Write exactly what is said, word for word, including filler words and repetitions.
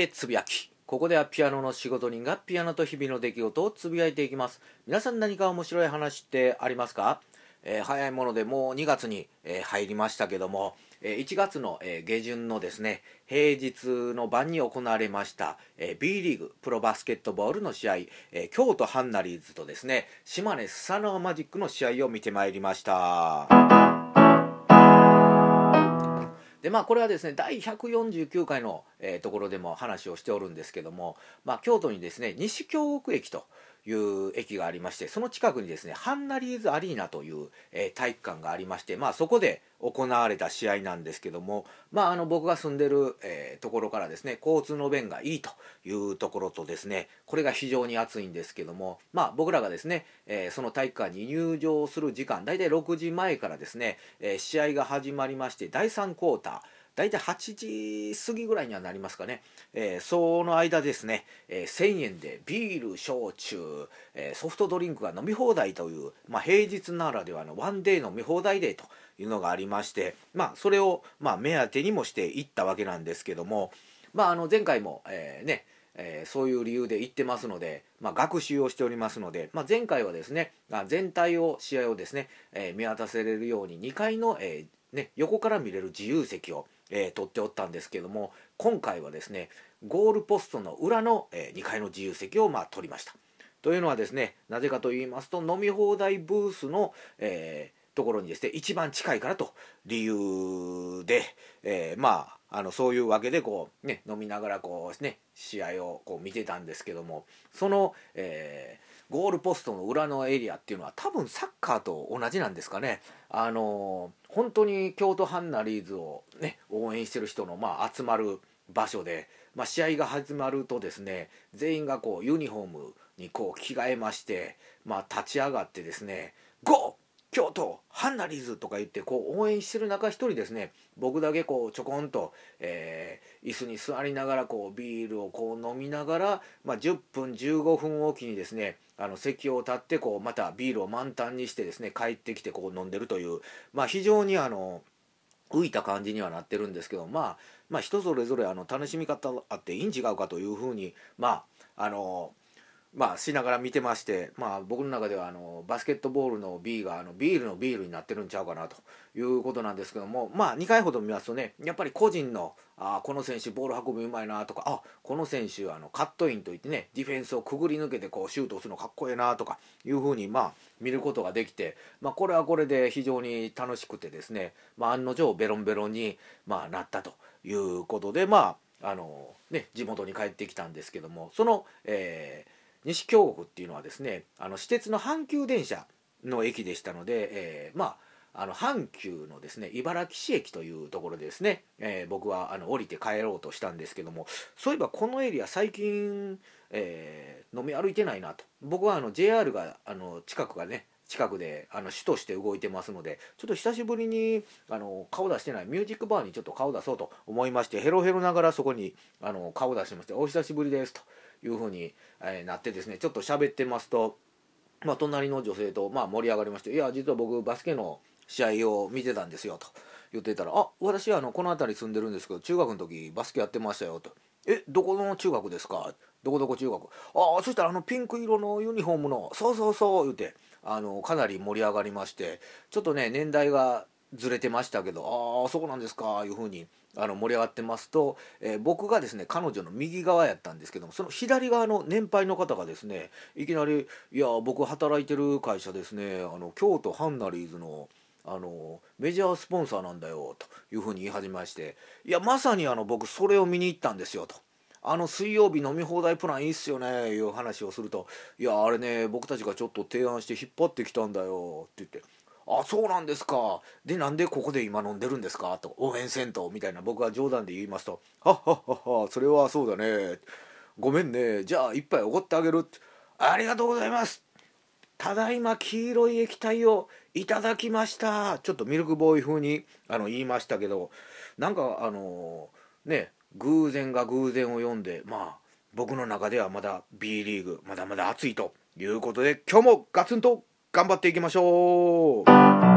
てつぶやき。ここではピアノの仕事人がピアノと日々の出来事をつぶやいていきます。皆さん何か面白い話ってありますか？えー、早いものでもうにがつに、えー、入りましたけども、えー、いちがつの、えー、下旬のですね、平日の晩に行われました、えー、B リーグプロバスケットボールの試合、えー、京都ハンナリーズとですね、島根スサノーマジックの試合を見てまいりました。でまあ、これはですねだいひゃくよんじゅうきゅうかいの、えー、ところでも話をしておるんですけども、まあ、京都にですね西京極駅という駅がありまして、その近くにですねハンナリーズアリーナという、えー、体育館がありまして、まあ、そこで行われた試合なんですけども、まあ、あの僕が住んでる、えー、ところからですね交通の便がいいというところとですね、これが非常に暑いんですけども、まあ、僕らがですね、えー、その体育館に入場する時間だいたいろくじまえからですね、えー、試合が始まりまして、だいさんクォーターだいたいはちじ過ぎぐらいにはなりますかね、えー、その間ですね、えー、せんえんでビール、焼酎、えー、ソフトドリンクが飲み放題という、まあ、平日ならではのワンデー飲み放題デーというのがありまして、まあ、それを、まあ、目当てにもして行ったわけなんですけども、まあ、あの前回も、えーねえー、そういう理由で行ってますので、まあ、学習をしておりますので、まあ、前回はですね全体を試合をですね、えー、見渡せれるようににかいの、えーね、横から見れる自由席をえー、取っておったんですけども、今回はですねゴールポストの裏の、えー、にかいの自由席をまあ取りました。というのはですね、なぜかと言いますと、飲み放題ブースの、えー、ところにですね一番近いからと理由で、えー、まああのそういうわけでこう、ね、飲みながらこう、ね、試合をこう見てたんですけども、その、えーゴールポストの裏のエリアっていうのは多分サッカーと同じなんですかね。あのー、本当に京都ハンナリーズを、ね、応援してる人の、まあ、集まる場所で、まあ、試合が始まるとですね全員がこうユニフォームにこう着替えまして、まあ、立ち上がってですねゴー京都ハンナリーズとか言ってこう応援してる中一人ですね、僕だけこうちょこんと、えー、椅子に座りながらこうビールをこう飲みながら、まあ、じゅっぷんじゅうごふんおきにですねあの席を立ってこうまたビールを満タンにしてですね帰ってきてこう飲んでるという、まあ、非常にあの浮いた感じにはなってるんですけど、まあ、まあ人それぞれあの楽しみ方あっていいん違うかというふうにまああのまあしながら見てまして、まあ僕の中ではあのバスケットボールの B があのビールのビールになってるんちゃうかなということなんですけども、まあにかいほど見ますとね、やっぱり個人のあこの選手ボール運びうまいなとか、あこの選手あのカットインといってねディフェンスをくぐり抜けてこうシュートをするのかっこいいなとかいうふうにまあ見ることができて、まあこれはこれで非常に楽しくてですね、まあ案の定ベロンベロンにまあなったということで、まああのね地元に帰ってきたんですけども、その、えー西京極っていうのはですねあの私鉄の阪急電車の駅でしたので、えー、まああの阪急のですね茨木市駅というところでですね、えー、僕はあの降りて帰ろうとしたんですけども、そういえばこのエリア最近、えー、飲み歩いてないなと。僕はあの ジェイアール があの近くがね近くであの主として動いてますので、ちょっと久しぶりにあの顔出してないミュージックバーにちょっと顔出そうと思いまして、ヘロヘロながらそこにあの顔出しまして、お久しぶりですというふうに、えー、なってですね、ちょっと喋ってますと、まあ、隣の女性と、まあ、盛り上がりまして、いや実は僕バスケの試合を見てたんですよと言ってたら、あ私はあのこの辺り住んでるんですけど中学の時バスケやってましたよと。えどこの中学ですか、どこどこ中学、ああそしたらあのピンク色のユニフォームのそうそうそう言って、あのかなり盛り上がりまして、ちょっとね年代がずれてましたけど、ああそうなんですかいうふうにあの盛り上がってますと、えー、僕がですね彼女の右側やったんですけども、その左側の年配の方がですねいきなり「いや僕働いてる会社ですねあの京都ハンナリーズのあのメジャースポンサーなんだよ」というふうに言い始めまして、いやまさにあの僕それを見に行ったんですよと。あの水曜日飲み放題プランいいっすよねいう話をすると、いやあれね僕たちがちょっと提案して引っ張ってきたんだよって言って、あそうなんですか、でなんでここで今飲んでるんですかと、応援せんとみたいな僕は冗談で言いますと、はっはっはっはそれはそうだね、ごめんねじゃあ一杯おごってあげるって、ありがとうございます、ただいま黄色い液体をいただきました、ちょっとミルクボーイ風にあの言いましたけど、なんかあのー、ね偶然が偶然を読んで、まあ僕の中ではまだ B リーグまだまだ熱いということで、今日もガツンと頑張っていきましょう。